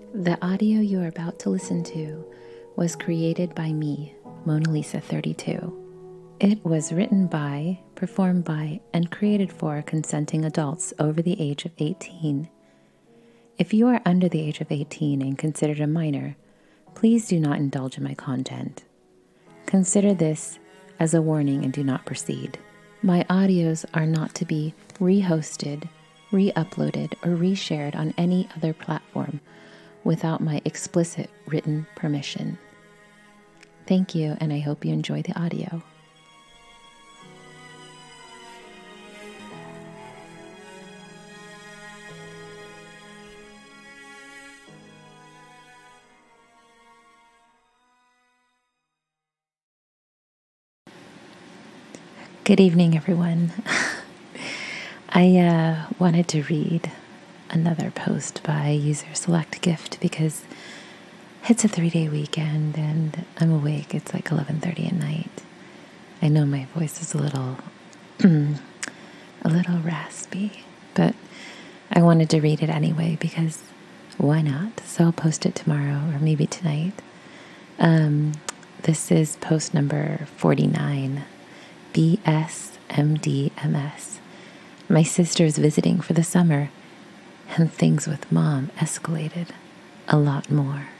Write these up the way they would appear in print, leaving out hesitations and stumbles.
The audio you are about to listen to was created by me, Mona Lisa 32. It was written by, performed by, and created for consenting adults over the age of 18. If you are under the age of 18 and considered a minor, please do not indulge in my content. Consider this as a warning and do not proceed. My audios are not to be re-hosted, re-uploaded, or re-shared on any other platform without my explicit written permission. Thank you, and I hope you enjoy the audio. Good evening, everyone. I wanted to read another post by user Select Gift because it's a 3-day weekend and I'm awake. It's like 11:30 at night. I know my voice is a little raspy, but I wanted to read it anyway because why not? So I'll post it tomorrow or maybe tonight. This is post number 49, BSMDMS. My sister is visiting for the summer, and things with Mom escalated a lot more.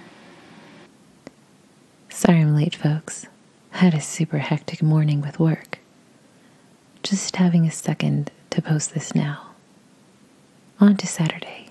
Sorry I'm late, folks. I had a super hectic morning with work. Just having a second to post this now. On to Saturday.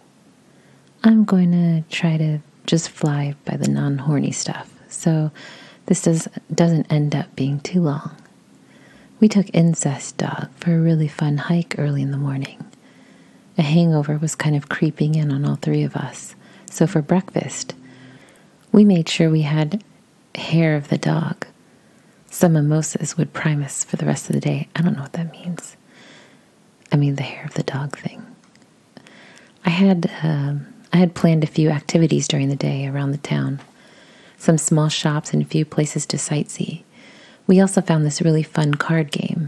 I'm going to try to just fly by the non-horny stuff, so this doesn't end up being too long. We took Incest Dog for a really fun hike early in the morning. A hangover was kind of creeping in on all three of us, so for breakfast, we made sure we had hair of the dog. Some mimosas would prime us for the rest of the day. I don't know what that means. I mean the hair of the dog thing. I had planned a few activities during the day around the town. Some small shops and a few places to sightsee. We also found this really fun card game.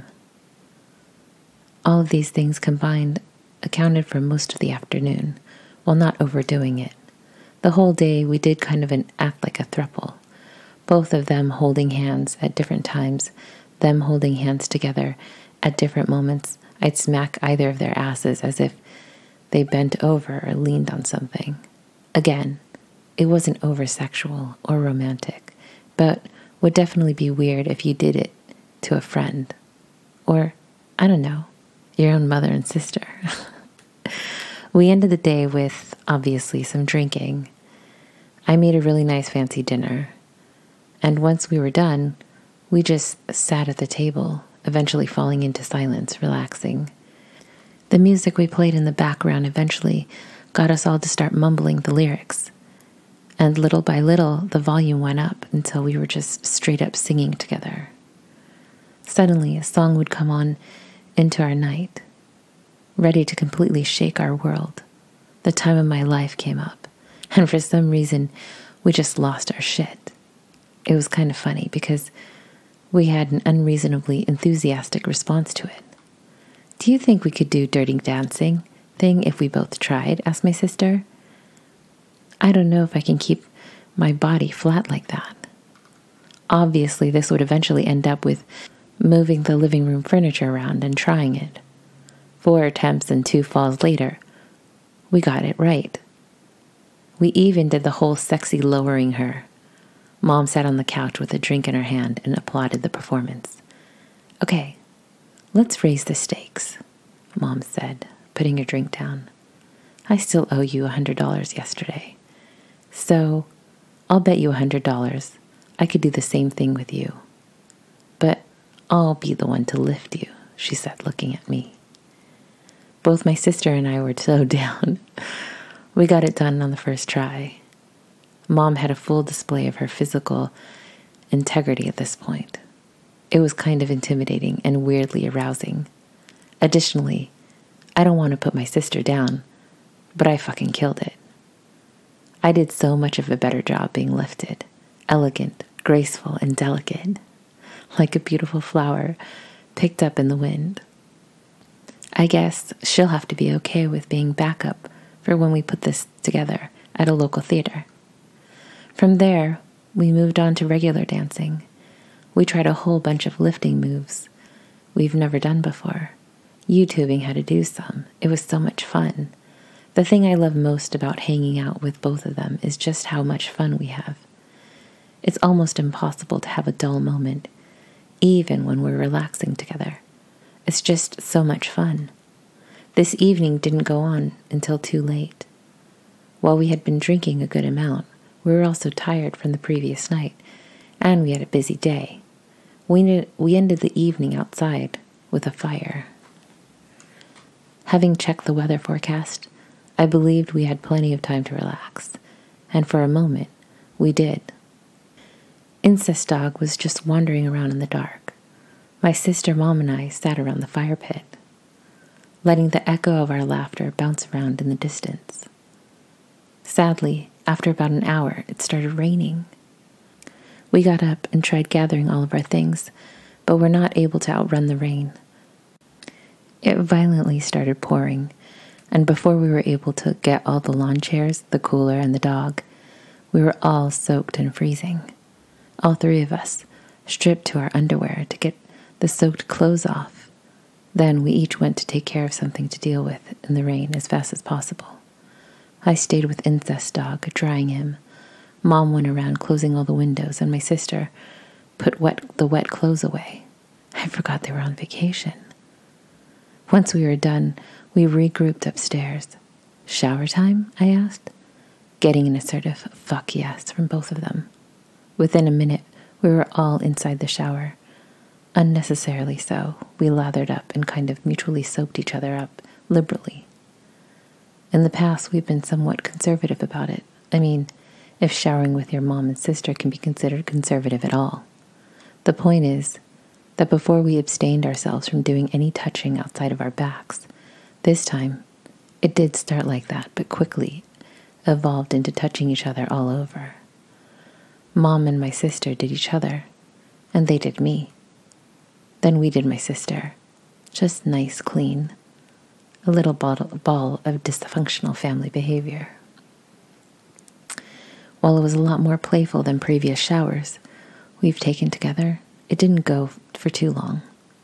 All of these things combined accounted for most of the afternoon, while not overdoing it. The whole day we did kind of act like a throuple, both of them holding hands at different times, them holding hands together at different moments. I'd smack either of their asses as if they bent over or leaned on something. Again, it wasn't over-sexual or romantic, but would definitely be weird if you did it to a friend. Or, I don't know, your own mother and sister. We ended the day with, obviously, some drinking. I made a really nice fancy dinner. And once we were done, we just sat at the table, eventually falling into silence, relaxing. The music we played in the background eventually got us all to start mumbling the lyrics. And little by little, the volume went up until we were just straight up singing together. Suddenly, a song would come on into our night, ready to completely shake our world. The time of my life came up, and for some reason, we just lost our shit. It was kind of funny because we had an unreasonably enthusiastic response to it. Do you think we could do dirty dancing thing if we both tried? Asked my sister. I don't know if I can keep my body flat like that. Obviously, this would eventually end up with moving the living room furniture around and trying it. 4 attempts and 2 falls later, we got it right. We even did the whole sexy lowering her. Mom sat on the couch with a drink in her hand and applauded the performance. Okay, let's raise the stakes, Mom said, putting her drink down. I still owe you $100 yesterday. So, I'll bet you $100 I could do the same thing with you. But I'll be the one to lift you, she said, looking at me. Both my sister and I were so down. We got it done on the first try. Mom had a full display of her physical integrity at this point. It was kind of intimidating and weirdly arousing. Additionally, I don't want to put my sister down, but I fucking killed it. I did so much of a better job being lifted, elegant, graceful, and delicate, like a beautiful flower picked up in the wind. I guess she'll have to be okay with being backup for when we put this together at a local theater. From there, we moved on to regular dancing. We tried a whole bunch of lifting moves we've never done before, YouTubing how to do some. It was so much fun. The thing I love most about hanging out with both of them is just how much fun we have. It's almost impossible to have a dull moment, even when we're relaxing together. It's just so much fun. This evening didn't go on until too late. While we had been drinking a good amount, we were also tired from the previous night, and we had a busy day. We ended the evening outside with a fire. Having checked the weather forecast, I believed we had plenty of time to relax, and for a moment, we did. Incest Dog was just wandering around in the dark. My sister, Mom, and I sat around the fire pit, letting the echo of our laughter bounce around in the distance. Sadly, after about an hour, it started raining. We got up and tried gathering all of our things, but were not able to outrun the rain. It violently started pouring, and before we were able to get all the lawn chairs, the cooler, and the dog, we were all soaked and freezing. All three of us stripped to our underwear to get the soaked clothes off. Then we each went to take care of something to deal with in the rain as fast as possible. I stayed with Incest Dog, drying him. Mom went around closing all the windows, and my sister put the wet clothes away. I forgot they were on vacation. Once we were done, we regrouped upstairs. Shower time? I asked, getting an assertive fuck yes from both of them. Within a minute, we were all inside the shower. Unnecessarily so, we lathered up and kind of mutually soaped each other up liberally. In the past, we've been somewhat conservative about it. I mean, if showering with your mom and sister can be considered conservative at all. The point is that before we abstained ourselves from doing any touching outside of our backs, this time, it did start like that, but quickly evolved into touching each other all over. Mom and my sister did each other, and they did me. Then we did my sister. Just nice, clean. A little ball of dysfunctional family behavior. While it was a lot more playful than previous showers we've taken together, it didn't go for too long.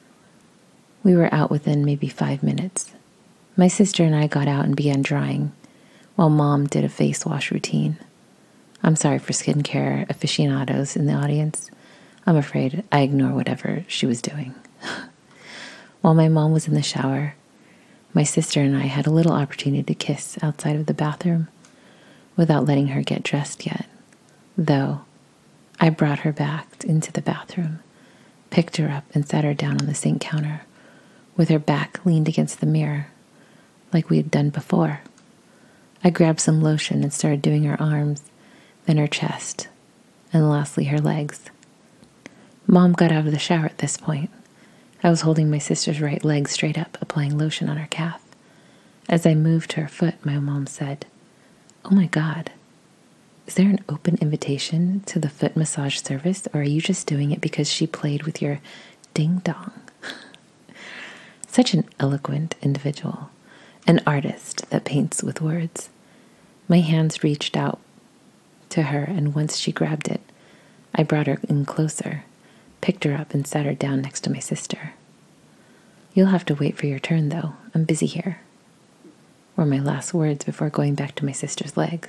We were out within maybe 5 minutes. My sister and I got out and began drying, while Mom did a face wash routine. I'm sorry for skincare aficionados in the audience. I'm afraid I ignore whatever she was doing. While my mom was in the shower, my sister and I had a little opportunity to kiss outside of the bathroom without letting her get dressed yet. Though, I brought her back into the bathroom, picked her up, and sat her down on the sink counter with her back leaned against the mirror, like we had done before. I grabbed some lotion and started doing her arms, then her chest, and lastly her legs. Mom got out of the shower at this point. I was holding my sister's right leg straight up, applying lotion on her calf. As I moved her foot, my mom said, "Oh my God, is there an open invitation to the foot massage service, or are you just doing it because she played with your ding-dong?" Such an eloquent individual, an artist that paints with words. My hands reached out to her, and once she grabbed it, I brought her in closer, picked her up, and sat her down next to my sister. "You'll have to wait for your turn, though. I'm busy here," were my last words before going back to my sister's legs.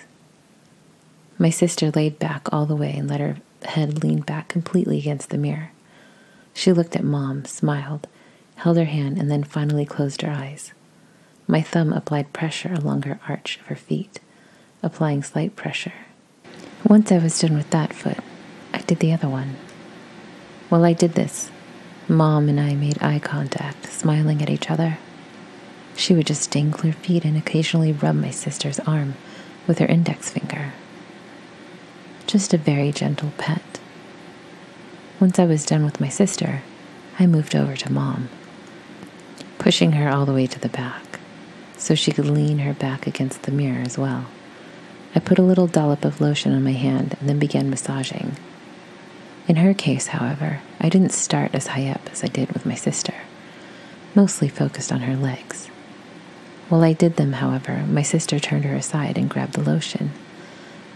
My sister laid back all the way and let her head lean back completely against the mirror. She looked at Mom, smiled, held her hand, and then finally closed her eyes. My thumb applied pressure along her arch of her feet, applying slight pressure. Once I was done with that foot, I did the other one. While I did this, Mom and I made eye contact, smiling at each other. She would just dangle her feet and occasionally rub my sister's arm with her index finger. Just a very gentle pet. Once I was done with my sister, I moved over to Mom, pushing her all the way to the back so she could lean her back against the mirror as well. I put a little dollop of lotion on my hand and then began massaging. In her case, however, I didn't start as high up as I did with my sister, mostly focused on her legs. While I did them, however, my sister turned her aside and grabbed the lotion,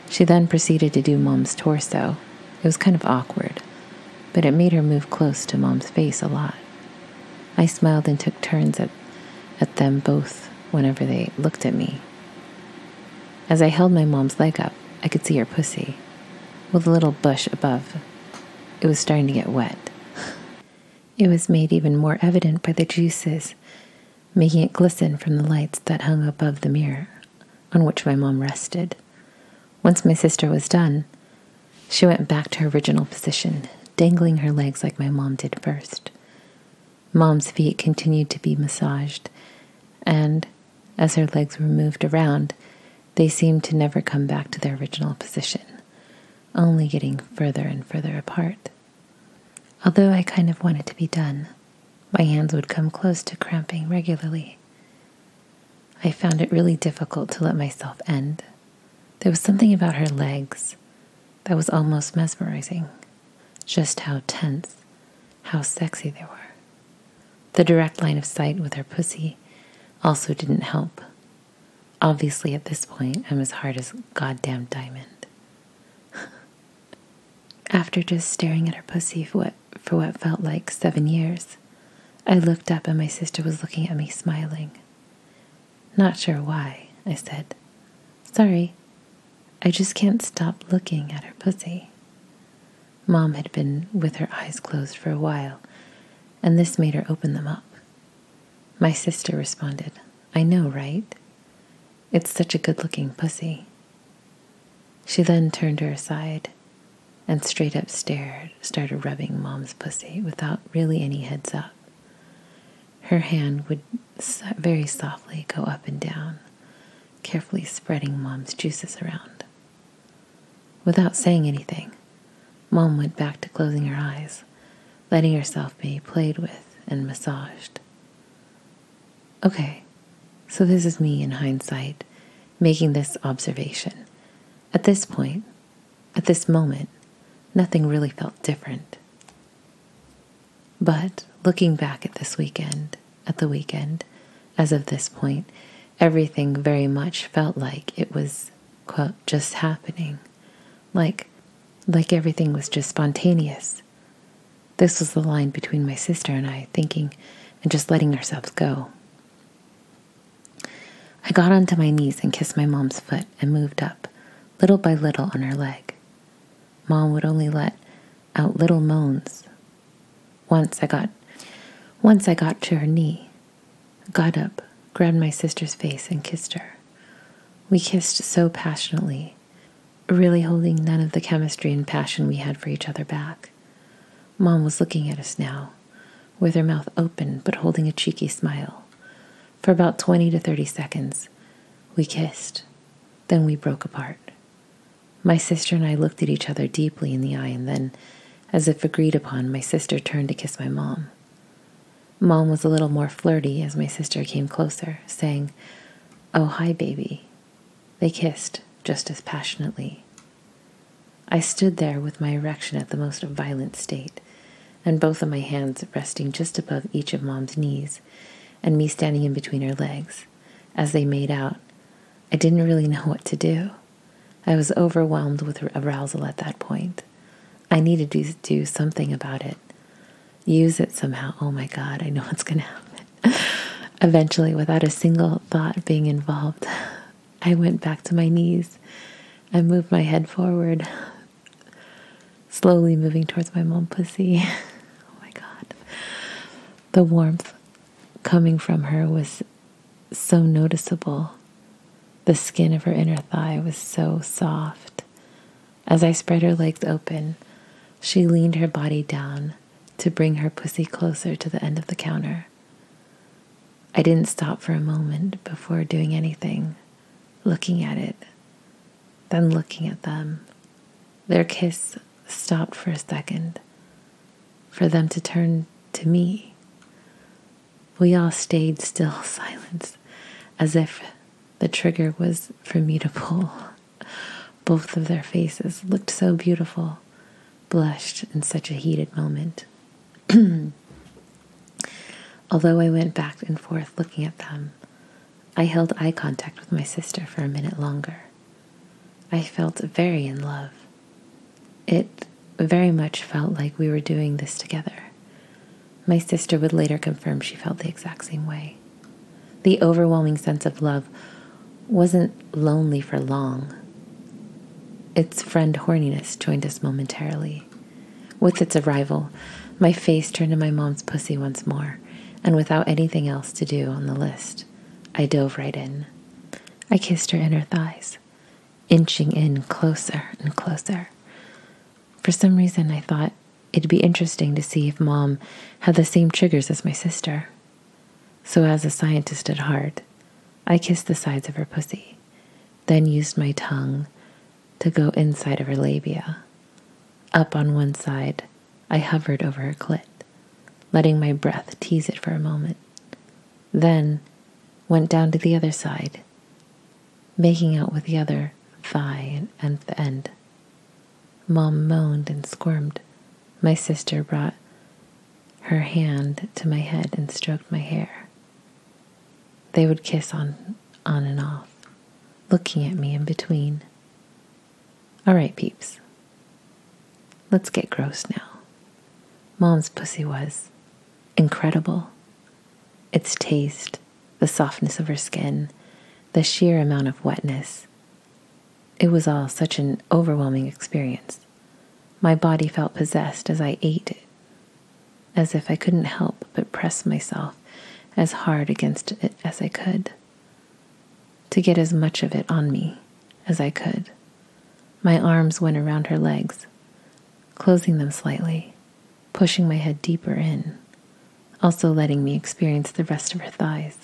She then proceeded to do Mom's torso. It was kind of awkward, but it made her move close to Mom's face a lot. I smiled and took turns at them both whenever they looked at me. As I held my mom's leg up, I could see her pussy, with a little bush above. It was starting to get wet. It was made even more evident by the juices, making it glisten from the lights that hung above the mirror on which my mom rested. Once my sister was done, she went back to her original position, dangling her legs like my mom did first. Mom's feet continued to be massaged, and as her legs were moved around, they seemed to never come back to their original position, only getting further and further apart. Although I kind of wanted to be done, my hands would come close to cramping regularly. I found it really difficult to let myself end. There was something about her legs that was almost mesmerizing, just how tense, how sexy they were. The direct line of sight with her pussy also didn't help. Obviously, at this point, I'm as hard as a goddamn diamond. After just staring at her pussy for what felt like 7 years, I looked up and my sister was looking at me smiling. Not sure why, I said. Sorry, I just can't stop looking at her pussy. Mom had been with her eyes closed for a while, and this made her open them up. My sister responded, I know, right? It's such a good-looking pussy. She then turned her aside and straight up started rubbing Mom's pussy without really any heads up. Her hand would very softly go up and down, carefully spreading Mom's juices around. Without saying anything, Mom went back to closing her eyes, letting herself be played with and massaged. Okay, so this is me in hindsight, making this observation. At this point, at this moment, nothing really felt different. But looking back at the weekend, as of this point, everything very much felt like it was, quote, just happening. Like everything was just spontaneous. This was the line between my sister and I, thinking and just letting ourselves go. I got onto my knees and kissed my mom's foot and moved up, little by little, on her leg. Mom would only let out little moans. Once I got to her knee, got up, grabbed my sister's face and kissed her. We kissed so passionately, really holding none of the chemistry and passion we had for each other back. Mom was looking at us now, with her mouth open but holding a cheeky smile. For about 20 to 30 seconds, we kissed. Then we broke apart. My sister and I looked at each other deeply in the eye, and then, as if agreed upon, my sister turned to kiss my mom. Mom was a little more flirty as my sister came closer, saying, "Oh, hi, baby." They kissed just as passionately. I stood there with my erection at the most violent state, and both of my hands resting just above each of Mom's knees, and me standing in between her legs. As they made out, I didn't really know what to do. I was overwhelmed with arousal at that point. I needed to do something about it. Use it somehow. Oh my God, I know what's going to happen. Eventually, without a single thought being involved, I went back to my knees and moved my head forward, slowly moving towards my mom pussy. Oh my God. The warmth coming from her was so noticeable. The skin of her inner thigh was so soft. As I spread her legs open, she leaned her body down to bring her pussy closer to the end of the counter. I didn't stop for a moment before doing anything, looking at it, then looking at them. Their kiss stopped for a second, for them to turn to me. We all stayed still, silence, as if the trigger was formidable. Both of their faces looked so beautiful, blushed in such a heated moment. Although I went back and forth looking at them, I held eye contact with my sister for a minute longer. I felt very in love. It very much felt like we were doing this together. My sister would later confirm she felt the exact same way. The overwhelming sense of love wasn't lonely for long. Its friend horniness joined us momentarily. With its arrival, my face turned to my mom's pussy once more, and without anything else to do on the list, I dove right in. I kissed her inner thighs, inching in closer and closer. For some reason, I thought it'd be interesting to see if Mom had the same triggers as my sister. So as a scientist at heart, I kissed the sides of her pussy, then used my tongue to go inside of her labia. Up on one side, I hovered over her clit, letting my breath tease it for a moment. Then went down to the other side, making out with the other thigh and the end. Mom moaned and squirmed. My sister brought her hand to my head and stroked my hair. They would kiss on and off, looking at me in between. All right, peeps. Let's get gross now. Mom's pussy was incredible. Its taste, the softness of her skin, the sheer amount of wetness. It was all such an overwhelming experience. My body felt possessed as I ate it, as if I couldn't help but press myself as hard against it as I could, to get as much of it on me as I could. My arms went around her legs, closing them slightly, pushing my head deeper in, also letting me experience the rest of her thighs.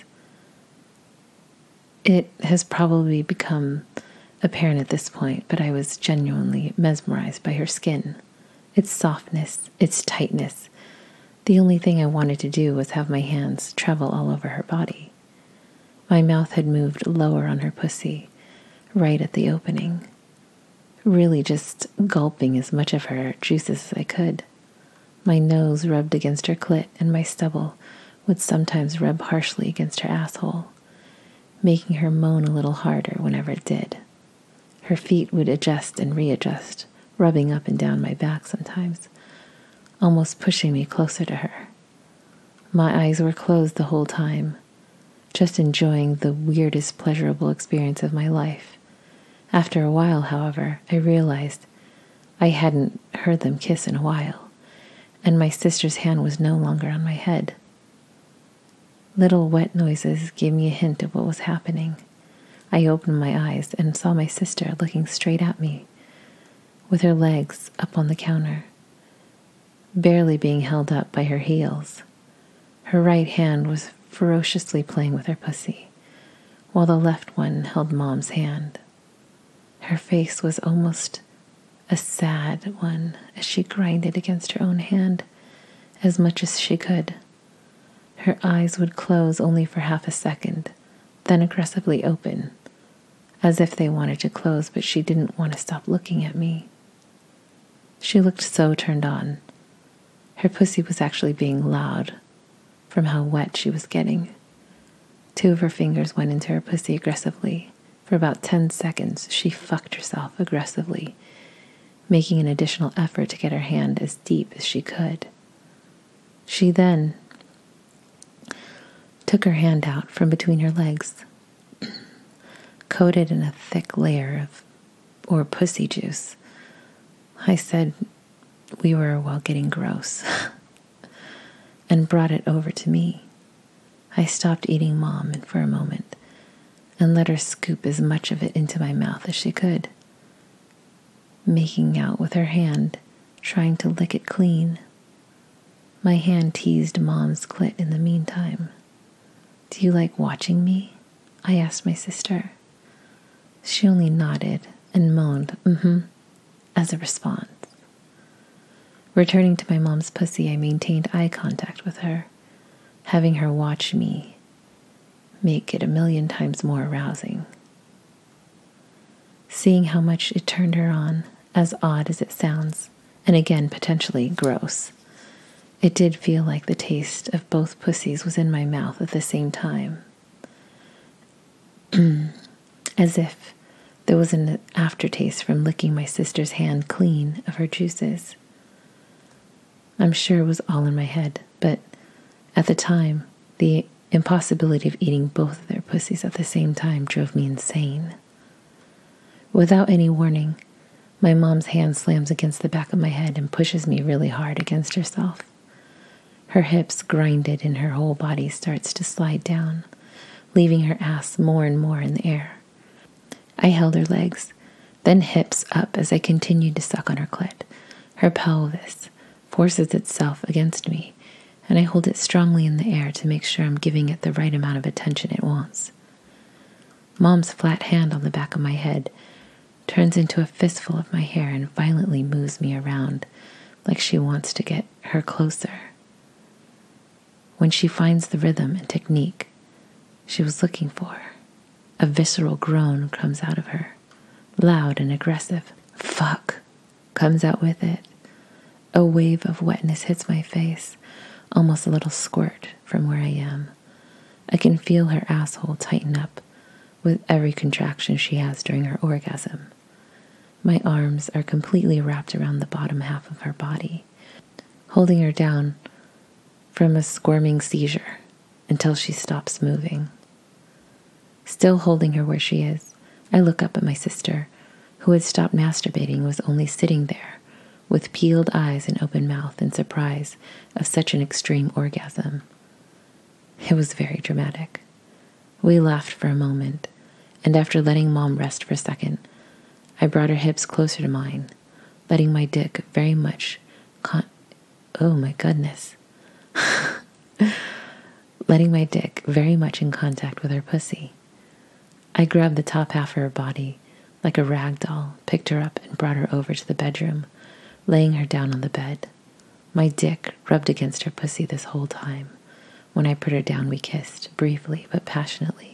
It has probably become apparent at this point, but I was genuinely mesmerized by her skin, its softness, its tightness. The only thing I wanted to do was have my hands travel all over her body. My mouth had moved lower on her pussy, right at the opening, really just gulping as much of her juices as I could. My nose rubbed against her clit, and my stubble would sometimes rub harshly against her asshole, making her moan a little harder whenever it did. Her feet would adjust and readjust, rubbing up and down my back sometimes, almost pushing me closer to her. My eyes were closed the whole time, just enjoying the weirdest pleasurable experience of my life. After a while, however, I realized I hadn't heard them kiss in a while, and my sister's hand was no longer on my head. Little wet noises gave me a hint of what was happening. I opened my eyes and saw my sister looking straight at me, with her legs up on the counter, barely being held up by her heels. Her right hand was ferociously playing with her pussy, while the left one held Mom's hand. Her face was almost a sad one as she grinded against her own hand as much as she could. Her eyes would close only for half a second, then aggressively open, as if they wanted to close, but she didn't want to stop looking at me. She looked so turned on. Her pussy was actually being loud from how wet she was getting. 2 of her fingers went into her pussy aggressively. For about 10 seconds, she fucked herself aggressively, making an additional effort to get her hand as deep as she could. She then took her hand out from between her legs, coated in a thick layer of pussy juice. I said we were, well, getting gross, and brought it over to me. I stopped eating Mom for a moment and let her scoop as much of it into my mouth as she could, making out with her hand, trying to lick it clean. My hand teased Mom's clit in the meantime. "Do you like watching me?" I asked my sister. She only nodded and moaned, as a response. Returning to my mom's pussy, I maintained eye contact with her, having her watch me make it 1,000,000 times more arousing. Seeing how much it turned her on, as odd as it sounds, and again potentially gross, it did feel like the taste of both pussies was in my mouth at the same time. As if There was an aftertaste from licking my sister's hand clean of her juices. I'm sure it was all in my head, but at the time, the impossibility of eating both of their pussies at the same time drove me insane. Without any warning, my mom's hand slams against the back of my head and pushes me really hard against herself. Her hips grinded and her whole body starts to slide down, leaving her ass more and more in the air. I held her legs, then hips up as I continued to suck on her clit. Her pelvis forces itself against me, and I hold it strongly in the air to make sure I'm giving it the right amount of attention it wants. Mom's flat hand on the back of my head turns into a fistful of my hair and violently moves me around like she wants to get her closer. When she finds the rhythm and technique she was looking for, a visceral groan comes out of her, loud and aggressive. Fuck comes out with it. A wave of wetness hits my face, almost a little squirt from where I am. I can feel her asshole tighten up with every contraction she has during her orgasm. My arms are completely wrapped around the bottom half of her body, holding her down from a squirming seizure until she stops moving. Still holding her where she is, I look up at my sister, who had stopped masturbating and was only sitting there with peeled eyes and open mouth in surprise of such an extreme orgasm. It was very dramatic. We laughed for a moment, and after letting Mom rest for a second, I brought her hips closer to mine, letting my dick very much letting my dick very much in contact with her pussy. I grabbed the top half of her body like a rag doll, picked her up and brought her over to the bedroom, laying her down on the bed. My dick rubbed against her pussy this whole time. When I put her down, we kissed, briefly but passionately.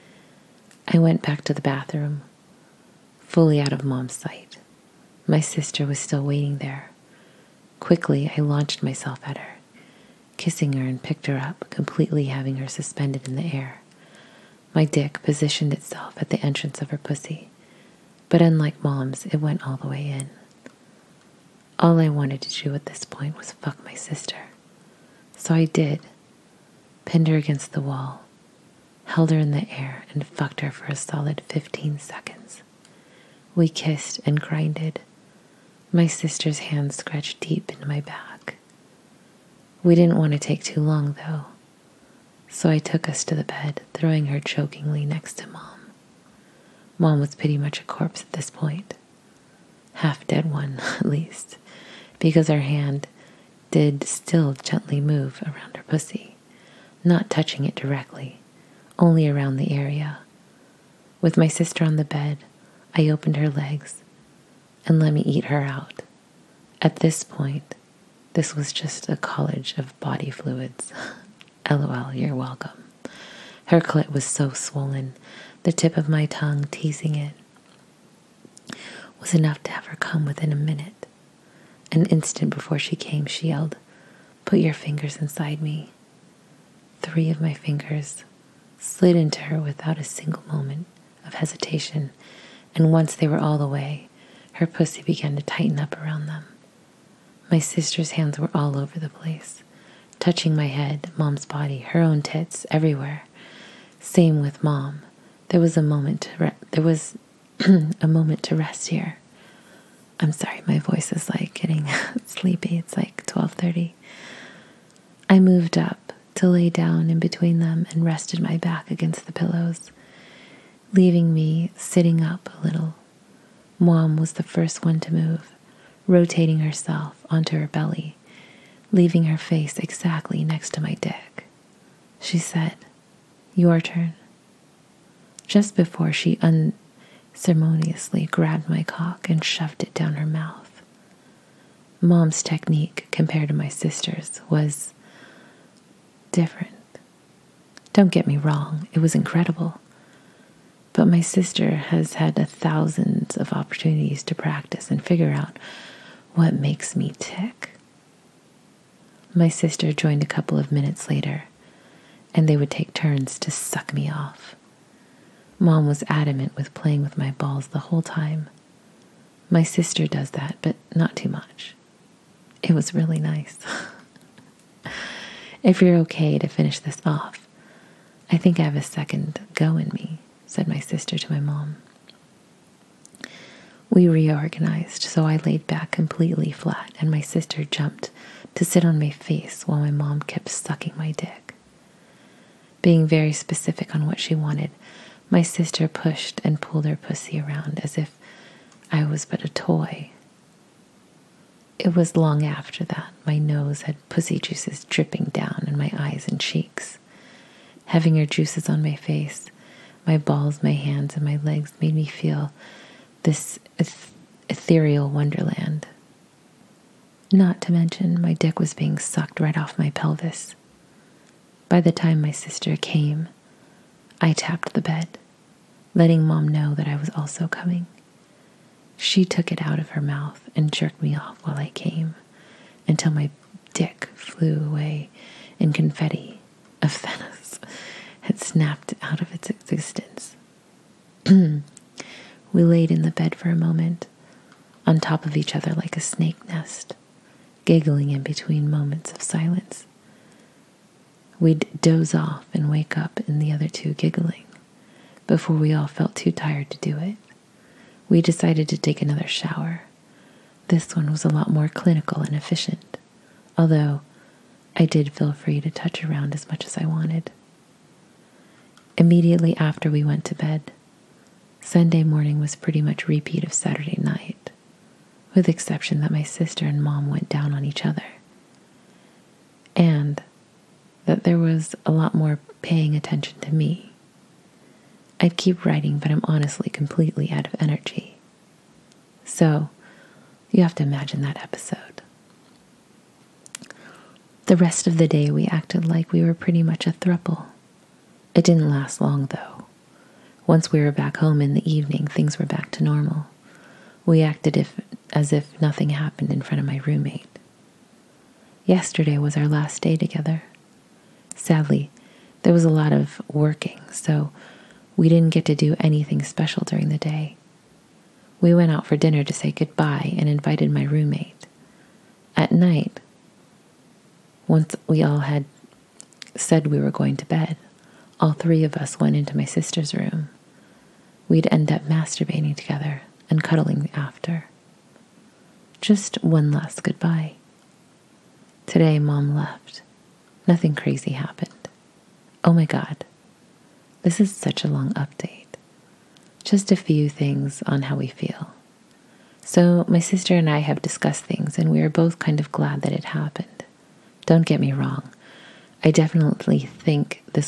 I went back to the bathroom, fully out of Mom's sight. My sister was still waiting there. Quickly, I launched myself at her, kissing her and picked her up, completely having her suspended in the air. My dick positioned itself at the entrance of her pussy, but unlike Mom's, it went all the way in. All I wanted to do at this point was fuck my sister. So I did, pinned her against the wall, held her in the air, and fucked her for a solid 15 seconds. We kissed and grinded. My sister's hand scratched deep into my back. We didn't want to take too long, though, so I took us to the bed, throwing her chokingly next to Mom. Mom was pretty much a corpse at this point. Half dead one, at least, because her hand did still gently move around her pussy, not touching it directly, only around the area. With my sister on the bed, I opened her legs and let me eat her out. At this point, this was just a college of body fluids. LOL, you're welcome. Her clit was so swollen, the tip of my tongue teasing it was enough to have her come within a minute. An instant before she came, she yelled, "Put your fingers inside me." 3 of my fingers slid into her without a single moment of hesitation, and once they were all the way, her pussy began to tighten up around them. My sister's hands were all over the place, touching my head, Mom's body, her own tits, everywhere. Same with Mom. There was a moment to rest here. I'm sorry, my voice is like getting sleepy. It's like 12:30. I moved up to lay down in between them and rested my back against the pillows, leaving me sitting up a little. Mom was the first one to move, rotating herself onto her belly, leaving her face exactly next to my dick. She said, "Your turn," just before she unceremoniously grabbed my cock and shoved it down her mouth. Mom's technique, compared to my sister's, was different. Don't get me wrong, it was incredible. But my sister has had 1,000 of opportunities to practice and figure out what makes me tick. My sister joined a couple of minutes later, and they would take turns to suck me off. Mom was adamant with playing with my balls the whole time. My sister does that, but not too much. It was really nice. If you're okay to finish this off, I think I have a second go in me, said my sister to my mom. We reorganized, so I laid back completely flat, and my sister jumped to sit on my face while my mom kept sucking my dick. Being very specific on what she wanted, my sister pushed and pulled her pussy around as if I was but a toy. It was long after that my nose had pussy juices dripping down in my eyes and cheeks. Having her juices on my face, my balls, my hands, and my legs made me feel this ethereal wonderland. Not to mention, my dick was being sucked right off my pelvis. By the time my sister came, I tapped the bed, letting Mom know that I was also coming. She took it out of her mouth and jerked me off while I came, until my dick flew away and confetti of Venice had snapped out of its existence. We laid in the bed for a moment, on top of each other like a snake nest, giggling in between moments of silence. We'd doze off and wake up and the other two giggling, before we all felt too tired to do it. We decided to take another shower. This one was a lot more clinical and efficient, although I did feel free to touch around as much as I wanted. Immediately after we went to bed, Sunday morning was pretty much repeat of Saturday night, with the exception that my sister and Mom went down on each other, and that there was a lot more paying attention to me. I'd keep writing, but I'm honestly completely out of energy. So, you have to imagine that episode. The rest of the day we acted like we were pretty much a throuple. It didn't last long, though. Once we were back home in the evening, things were back to normal. We acted as if nothing happened in front of my roommate. Yesterday was our last day together. Sadly, there was a lot of working, so we didn't get to do anything special during the day. We went out for dinner to say goodbye and invited my roommate. At night, once we all had said we were going to bed, all three of us went into my sister's room. We'd end up masturbating together and cuddling after. Just one last goodbye. Today, Mom left. Nothing crazy happened. Oh my God. This is such a long update. Just a few things on how we feel. So my sister and I have discussed things, and we are both kind of glad that it happened. Don't get me wrong. I definitely think this